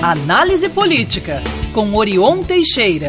Análise Política, com Orion Teixeira.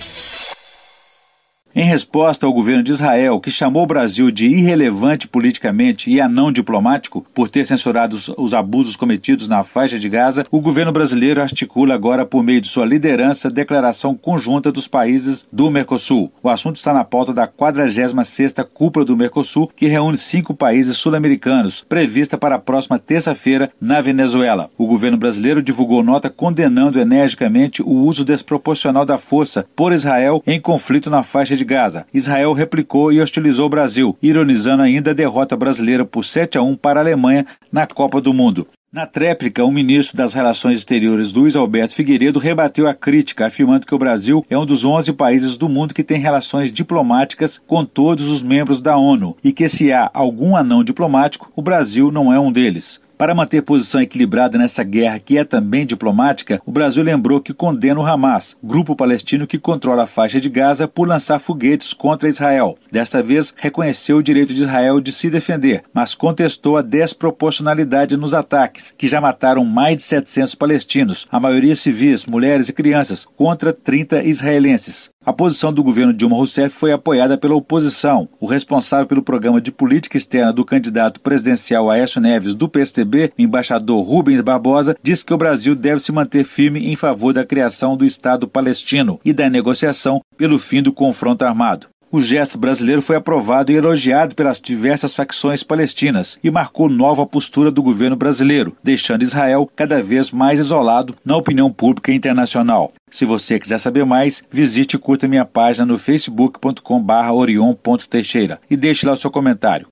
Em resposta ao governo de Israel, que chamou o Brasil de irrelevante politicamente e anão diplomático por ter censurado os abusos cometidos na faixa de Gaza, o governo brasileiro articula agora, por meio de sua liderança, a declaração conjunta dos países do Mercosul. O assunto está na pauta da 46ª Cúpula do Mercosul, que reúne 5 países sul-americanos, prevista para a próxima terça-feira na Venezuela. O governo brasileiro divulgou nota condenando energicamente o uso desproporcional da força por Israel em conflito na faixa de Gaza. Israel replicou e hostilizou o Brasil, ironizando ainda a derrota brasileira por 7-1 para a Alemanha na Copa do Mundo. Na tréplica, o ministro das Relações Exteriores, Luiz Alberto Figueiredo, rebateu a crítica, afirmando que o Brasil é um dos 11 países do mundo que tem relações diplomáticas com todos os membros da ONU e que, se há algum anão diplomático, o Brasil não é um deles. Para manter posição equilibrada nessa guerra que é também diplomática, o Brasil lembrou que condena o Hamas, grupo palestino que controla a faixa de Gaza, por lançar foguetes contra Israel. Desta vez, reconheceu o direito de Israel de se defender, mas contestou a desproporcionalidade nos ataques, que já mataram mais de 700 palestinos, a maioria civis, mulheres e crianças, contra 30 israelenses. A posição do governo Dilma Rousseff foi apoiada pela oposição. O responsável pelo programa de política externa do candidato presidencial Aécio Neves do PSDB, o embaixador Rubens Barbosa, disse que o Brasil deve se manter firme em favor da criação do Estado palestino e da negociação pelo fim do confronto armado. O gesto brasileiro foi aprovado e elogiado pelas diversas facções palestinas e marcou nova postura do governo brasileiro, deixando Israel cada vez mais isolado na opinião pública internacional. Se você quiser saber mais, visite e curta minha página no facebook.com/orion.teixeira e deixe lá o seu comentário.